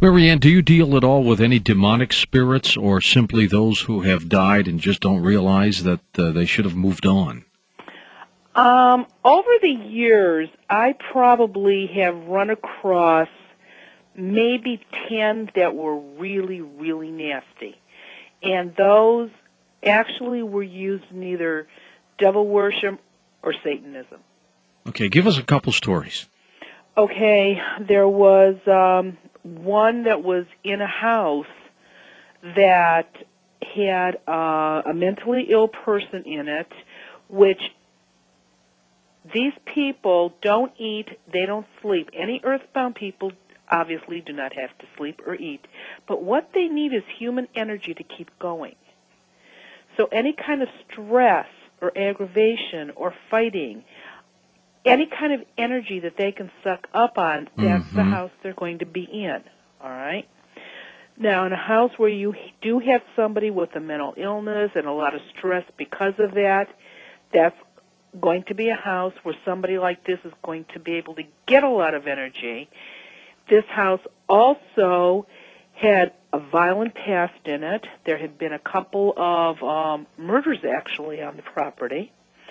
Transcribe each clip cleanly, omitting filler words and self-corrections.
Marianne, do you deal at all with any demonic spirits or simply those who have died and just don't realize that they should have moved on? Over the years, I probably have run across maybe 10 that were really, really nasty. And those actually were used in either devil worship or Satanism. Okay, give us a couple stories. Okay, there was one that was in a house that had a mentally ill person in it, which these people don't eat, they don't sleep. Any earthbound people obviously do not have to sleep or eat, but what they need is human energy to keep going. So any kind of stress or aggravation or fighting, any kind of energy that they can suck up on, that's the house they're going to be in, all right? Now, in a house where you do have somebody with a mental illness and a lot of stress because of that, that's going to be a house where somebody like this is going to be able to get a lot of energy. This house also had a violent past in it. There had been a couple of murders, actually, on the property.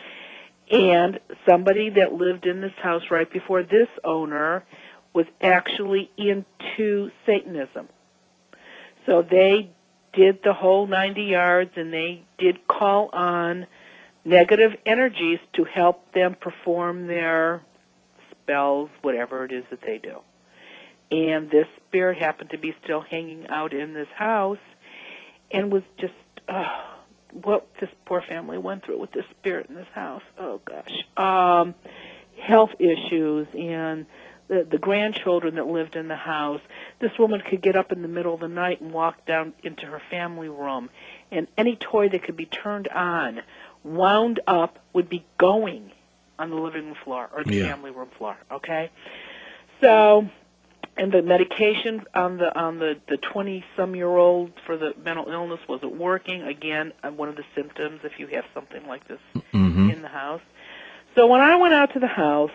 And somebody that lived in this house right before this owner was actually into Satanism. So they did the whole 90 yards, and they did call on negative energies to help them perform their spells, whatever it is that they do. And this spirit happened to be still hanging out in this house and was just, what this poor family went through with this spirit in this house. Oh, gosh. Health issues and the grandchildren that lived in the house. This woman could get up in the middle of the night and walk down into her family room, and any toy that could be turned on, wound up, would be going on the living room floor or the family room floor, okay? So, and the medication on the 20-some-year-old for the mental illness wasn't working. Again, one of the symptoms if you have something like this in the house. So when I went out to the house,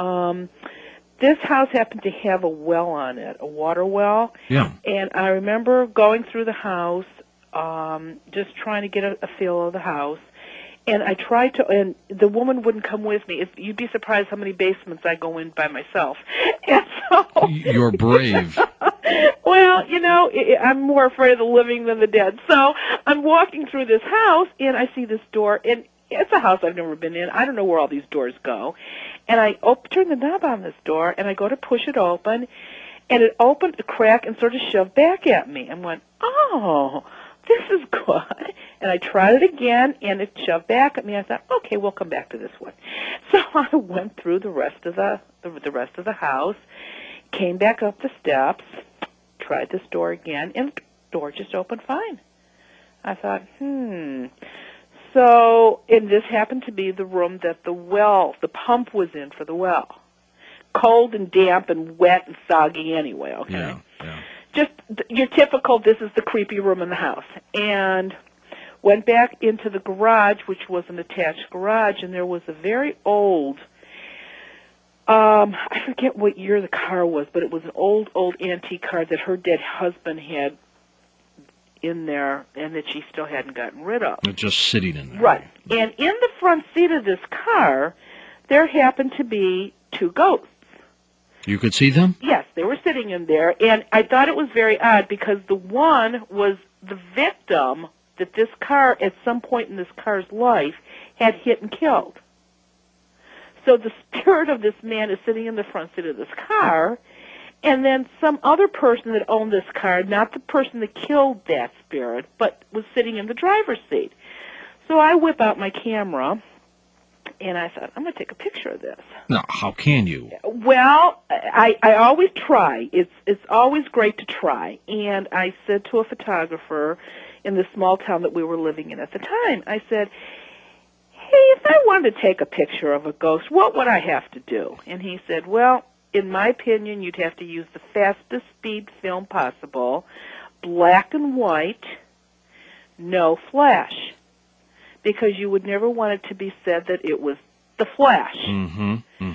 this house happened to have a well on it, a water well. Yeah. And I remember going through the house, just trying to get a feel of the house. And I tried to, and the woman wouldn't come with me. You'd be surprised how many basements I go in by myself. And so, you're brave. Well, I'm more afraid of the living than the dead. So I'm walking through this house, and I see this door, and it's a house I've never been in. I don't know where all these doors go. And I turn the knob on this door, and I go to push it open, and it opened a crack and sort of shoved back at me. I went, oh, this is good. And I tried it again, and it shoved back at me. I thought, okay, we'll come back to this one. So I went through the rest of the house, came back up the steps, tried this door again, and the door just opened fine. I thought, So, and this happened to be the room that the pump was in for the well. Cold and damp and wet and soggy anyway, okay? Yeah. Just your typical, this is the creepy room in the house. And went back into the garage, which was an attached garage, and there was a very old, I forget what year the car was, but it was an old antique car that her dead husband had in there and that she still hadn't gotten rid of. They're just sitting in there. Right. And in the front seat of this car, there happened to be two ghosts. You could see them? Yes, they were sitting in there, and I thought it was very odd because the one was the victim that this car, at some point in this car's life, had hit and killed. So the spirit of this man is sitting in the front seat of this car, and then some other person that owned this car, not the person that killed that spirit, but was sitting in the driver's seat. So I whip out my camera, and I thought, I'm going to take a picture of this. Now, how can you? Well, I always try. It's always great to try. And I said to a photographer in the small town that we were living in at the time, I said, hey, if I wanted to take a picture of a ghost, what would I have to do? And he said, well, in my opinion, you'd have to use the fastest speed film possible, black and white, no flash, because you would never want it to be said that it was the Flash.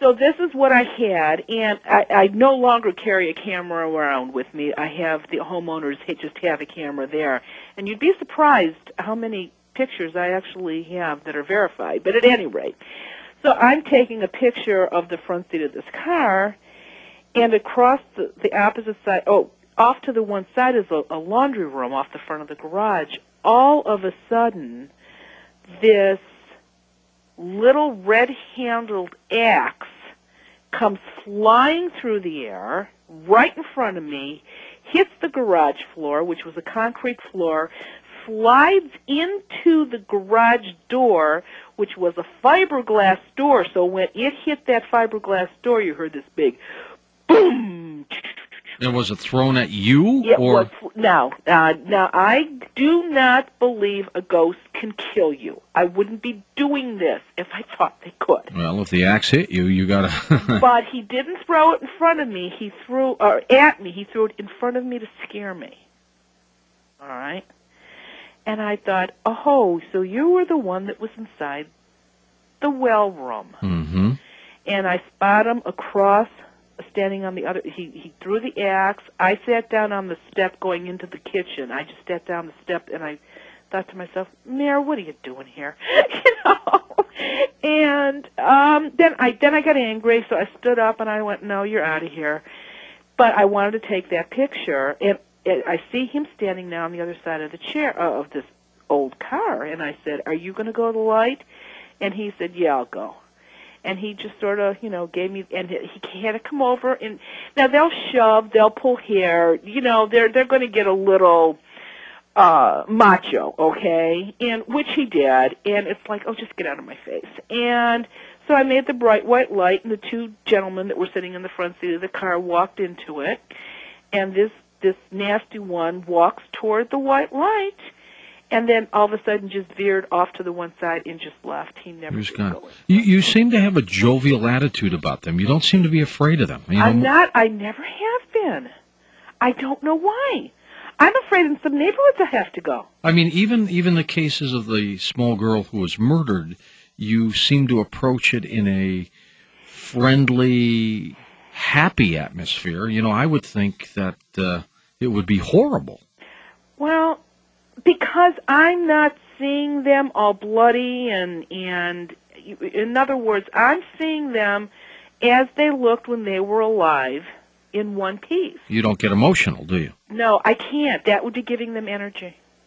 So this is what I had, and I no longer carry a camera around with me. I have the homeowners just have a camera there. And you'd be surprised how many pictures I actually have that are verified. But at any rate, so I'm taking a picture of the front seat of this car, and across the opposite side, off to the one side is a laundry room off the front of the garage. All of a sudden, this little red-handled axe comes flying through the air right in front of me, hits the garage floor, which was a concrete floor, slides into the garage door, which was a fiberglass door. So when it hit that fiberglass door, you heard this big boom. And was it thrown at you? It was. Now I do not believe a ghost can kill you. I wouldn't be doing this if I thought they could. Well, if the axe hit you, you gotta... But he didn't throw it in front of me. He threw, or at me. He threw it in front of me to scare me. All right? And I thought, oh, so you were the one that was inside the well room. Mm-hmm. And I spot him across, standing on the other. He threw the axe. I sat down on the step going into the kitchen. I just sat down the step, and I thought to myself, Mare, what are you doing here? And then I got angry, so I stood up and I went, no, you're out of here. But I wanted to take that picture, and I see him standing now on the other side of the chair of this old car, and I said, are you going to go to the light? And he said, yeah, I'll go. And he just sort of, gave me, and he had to come over, and now they'll shove, they'll pull hair, they're going to get a little macho, okay, and which he did, and it's like, oh, just get out of my face. And so I made the bright white light, and the two gentlemen that were sitting in the front seat of the car walked into it, and this nasty one walks toward the white light, and then all of a sudden just veered off to the one side and just left. He never did go in. You seem to have a jovial attitude about them. You don't seem to be afraid of them. I'm not. I never have been. I don't know why. I'm afraid in some neighborhoods I have to go. I mean, even the cases of the small girl who was murdered, you seem to approach it in a friendly, happy atmosphere. I would think that it would be horrible. Well, because I'm not seeing them all bloody and in other words, I'm seeing them as they looked when they were alive in one piece. You don't get emotional, do you? No, I can't. That would be giving them energy.